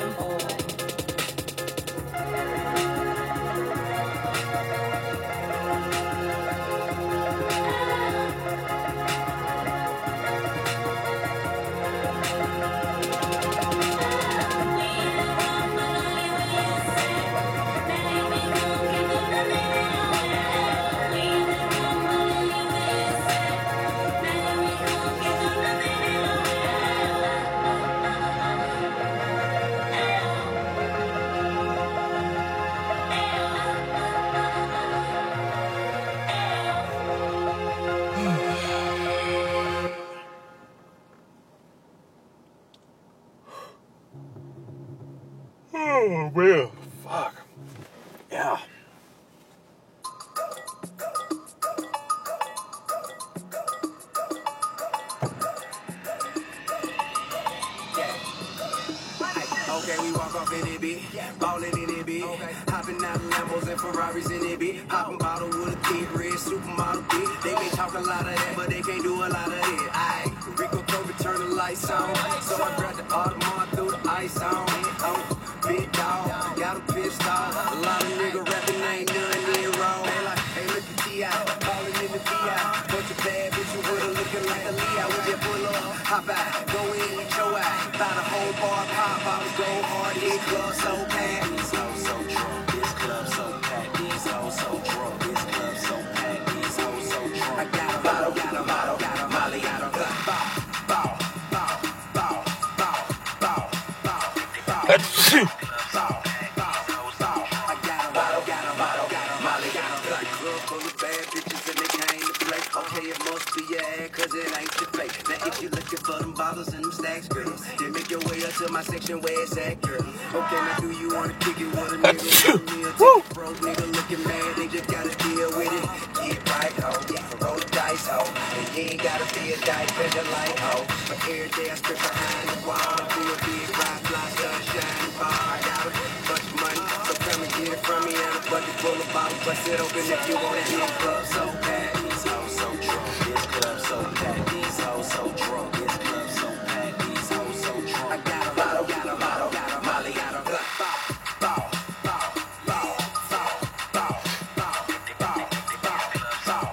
Oh, man. Fuck. Yeah. Okay, we walk off in it, B. Ballin' in it, B. Hopping out Lambos and Ferraris in it, B. Poppin' bottle with a kid, red supermodel, B. They may talk a lot of that, but they can't do a lot of it. Aight, Rico Kobe turn the lights on. So I grabbed the Audemars, threw the ice on. I'm a big dog, got a pissed off. A lot of niggas rapping, ain't nothing wrong. They like, hey, look at T.I. Ballin' in the V.I. Bunch of bad bitches with her looking like a Leo. We just pull up, hop out, go in, eat your eye. Buy the whole bar, pop bottles, go hard, hit club so packed. These hoes so drunk, this club so packed. These hoes so drunk, this club so packed. These hoes so drunk. I got a bottle, got a bottle, got a molly, got a bow, bow, bow, bow, bow, bow, bow, bow. That's I got a bottle, got a bottle, got a molly, got a bow. Club full of bad bitches and they came to play. Okay, it must be your ass, cause it ain't your play. Now if you looking for them bottles and them stacks, girl, then make your way up to my section where it's at, girl. Okay, now do you wanna kick it with a nigga? Take a broke nigga looking mad, they just gotta deal with it. Get right, ho, roll the dice, ho. And you ain't gotta be a dice treasure like, ho. But every day I strip behind the wall, do a big ride, fly, sunshine, bar. I got a bunch of money, so come and get it from me. And a bucket full of bottles, bust it open if you want it. This club so packed, these hoes so drunk. This club so packed, these hoes so drunk. This club so packed, these hoes so drunk. I got a bottle, got a bottle, got a molly, got a bow, bow, bow, bow, bow, bow, bow, bow, bow, bow,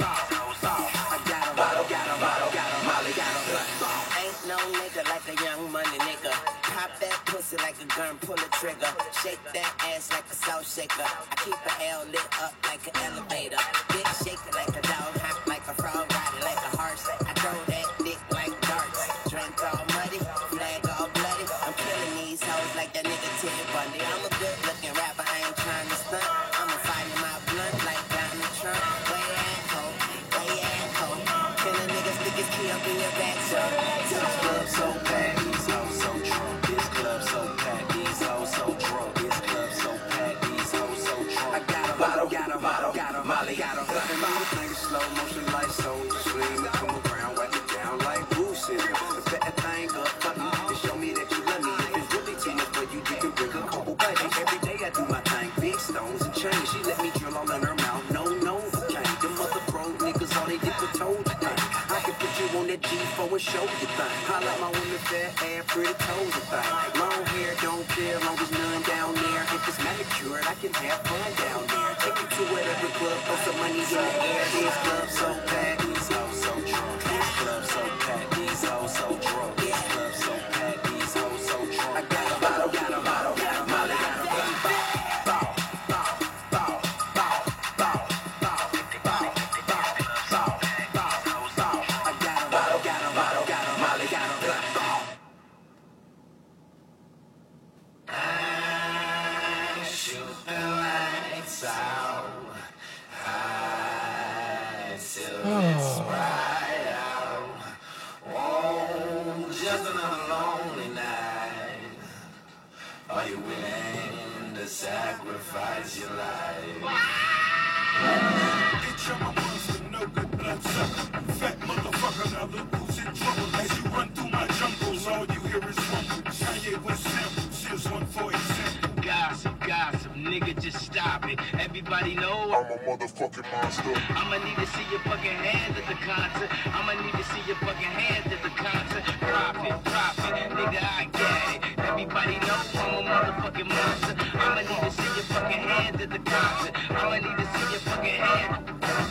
bow. I got a bottle, got a bottle, got a molly, got a bow. Ain't no nigga like a young money nigga. Pop that pussy like a gun, pull a trigger. Shake that ass like a salt shaker. I keep a L lit up like an elevator. Dick shaking like a dog, hot like a frog, riding like a horse. I throw that dick like darts. Drink all muddy, flag all bloody. I'm killing these hoes like that nigga Ted Bundy. I'm a good looking rapper, I ain't trying to stunt. I'ma fight in my blunt like Donald Trump. Way at home, way at home. Killing niggas, stick his key up in your back, so. This club so packed, these hoes so drunk. This club so packed, these hoes so drunk. This club so packed, these hoes so drunk. I got a bottle, got a bottle, got a molly, got a bottle. Nigga slow motion like so swing. Come around, wipe it down like Bruce in it. Bet that thing up, fuck me, to show me that you love me. If it's really tennis, but you can bring a couple buddies. Every day I do my thing, big stones and chains. She let me drill all in her mouth, no cocaine. Them mother broke niggas, all they did was told you thing. I can put you on that G4 and show you thing. I like my women fat, ass, pretty toes and thing. Long hair, don't care, long as none down there. If it's manicured, I can have fun down there. Take you to whatever club, throw some money in the air. This club so packed, these hoes so drunk. This club so packed, these hoes so drunk. This club so packed, these hoes so drunk. I got a bottle, got a bottle, got a molly, got a bow, bow, bow, bow, bow, bow, bow, bow, bow, bow, bow. I got a bottle, got a bottle, got a molly, got a bow. I shoot the lights out. Till it's bright out. Oh, just another lonely night. Are you willing to sacrifice your life? Get your mamas with no good blood sucker. Fat motherfucker, now look who's in trouble. As you run through my jungles, all you hear is rumble. Kanye West sample, here's one for example. Gossip, nigga, just stop it. Everybody know I'm a motherfucking monster. I'ma need to see your fucking hands at the concert. I'ma need to see your fucking hands at the concert. Drop it, nigga, I get it. Everybody know I'm a motherfucking monster. I'ma need to see your fucking hands at the concert. I'ma need to see your fucking hands.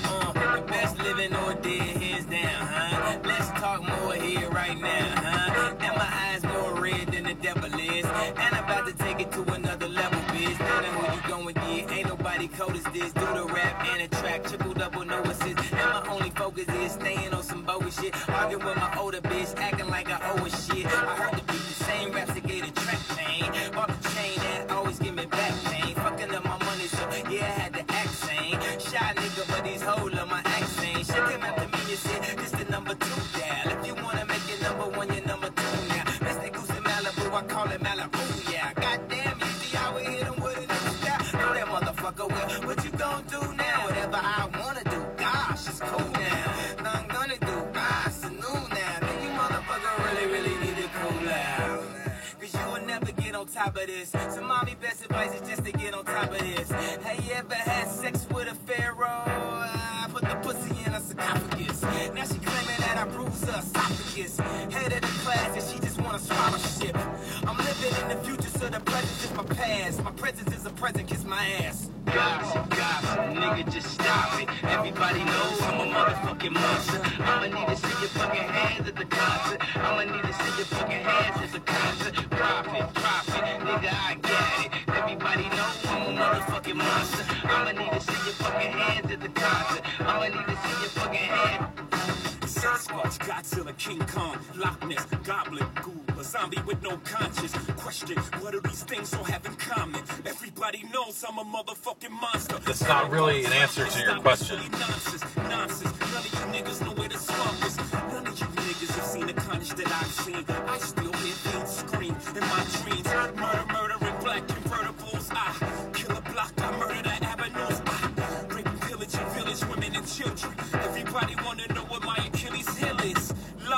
The best living or dead, hands down, huh? Let's talk more here right now, huh? And my eyes more red than the devil is. And I'm about to take it to another level, bitch. Don't know who you going get. Ain't nobody cold as this. Do the rap and the track, triple double no assist. And my only focus is staying on some bogus shit. Arguing with my older bitch, acting like I owe her shit. I heard the beat, the same raps that gave the track pain. Bought the chain that always give me back pain. Fucking up my money, so yeah, I had to act sane. Shy nigga, but these hoes love my accent. Shit came after me and said, this the number 2 dial. If you wanna make it number 1, you're number 2 now. Mr. Goose in Malibu, I call it Malibu, yeah. Goddamn, easy, I would hit him with a new style. Know that motherfucker well. What you gon' do now? Whatever I wanna do, gosh, it's cool now. Nothing gonna do, it's a new now. Then you motherfucker really need to cool out. Cause you will never get on top of this. So mommy, best advice is just to get on top of this. Have you ever had sex with a pharaoh? I put the pussy in a sarcophagus. Now she claiming that I bruised her esophagus. Head of the class and she just want a scholarship. I'm living in the future, so the present is my past. My presence is a present, kiss my ass. Gossip, nigga, just stop it. Everybody knows I'm a motherfucking monster. I'ma need to see your fucking hands at the concert. I'ma need to see your fucking hands at the concert. Drop it, nigga, I get it. Everybody knows I'm a motherfucking monster. I'ma need to see your fucking hands at the concert. I'ma need to see your fucking hands. Sasquatch, Godzilla, King Kong, Loch Ness, Goblin, Ghoul, a zombie with no conscience. Question, what do these things all have in common? Everybody knows I'm a motherfucking monster. That's not really an answer to your question. Nonsense. None of you niggas know where the swamp is. None of you niggas have seen the carnage that I've seen. I still hear things scream in my dreams. Murder in black convertibles. I kill a block, I murder the avenues. I rape and pillage and village women and children. Everybody wanna know what my Achilles heel is.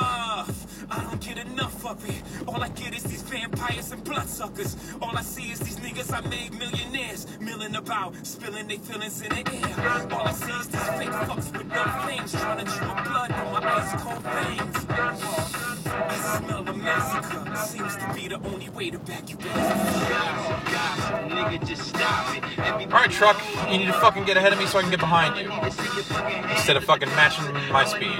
Love, I don't get enough of it. All I get is these vampires and bloodsuckers. All I see is these niggas I made millionaires, milling about, spilling their feelings in the air. All I see is these fake fucks with no flames, trying to draw blood from my ice cold veins. I smell a massacre, seems to be the only way to back you back. Gossip, nigga, just stop it. Alright, truck, you need to fucking get ahead of me so I can get behind you. Instead of fucking matching my speed.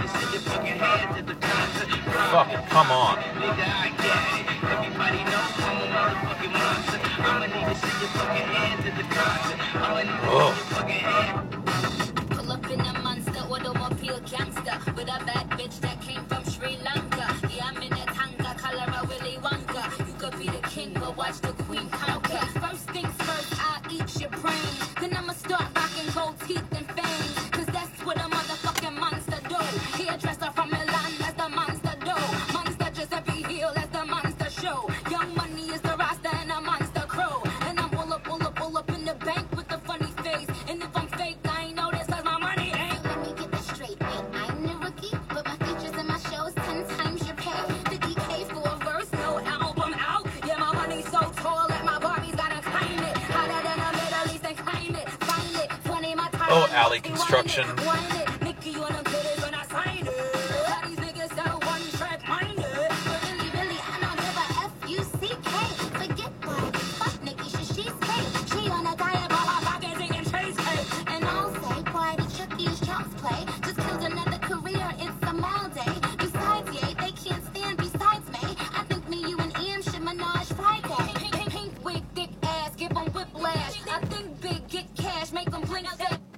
Fucking come on. Nigga, I get it. Everybody knows I'm a motherfucking monster. I'ma need to see your fucking hands at the concert. I'ma need to see your fucking hands. Pull up in a monster automobile gangster with a bad bitch that came from Sri Lanka. Yeah, I'm in a tanga, color a Willy Wonka. You could be the king, but watch the queen conquer. First things first, I'll eat your brain. Then I'ma start rocking gold teeth and fangs. Cause that's what a motherfucking monster do. Hairdresser from Milan, that's the monster do. Monster Giuseppe Hill, that's the monster show. Young Money is the roster and a monster crow. And I'm pull up in the bank with a funny face. And if I'm fake, I ain't know this cause my money ain't. Let me get this straight, wait, I'm the rookie. But my features and my shows 10 times your pay. 50K for a verse, no album out. Yeah, my money's so tall that my Barbie's gotta climb it. Hotter than the Middle East and climb it. Find it, 20 my time. Oh, alley construction. Nicky, you wanna get it when I sign it. How these niggas so one track minded. But really, I don't give a F-U-C-K. Forget what, fuck Nikki, she's fake. She on a diet while I'm pockets eating cheesecake. And I'll say, boy, the trickiest chumps play. Just killed another career, it's a mild day. Besides, yay, they can't stand besides me. I think me, you, and Em should menage Friday. Pink wig, thick ass, give them whiplash. I think big, get cash, make them blink.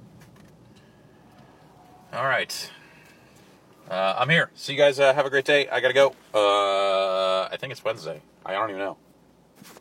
Alright. I'm here. So you guys have a great day. I gotta go. I think it's Wednesday. I don't even know.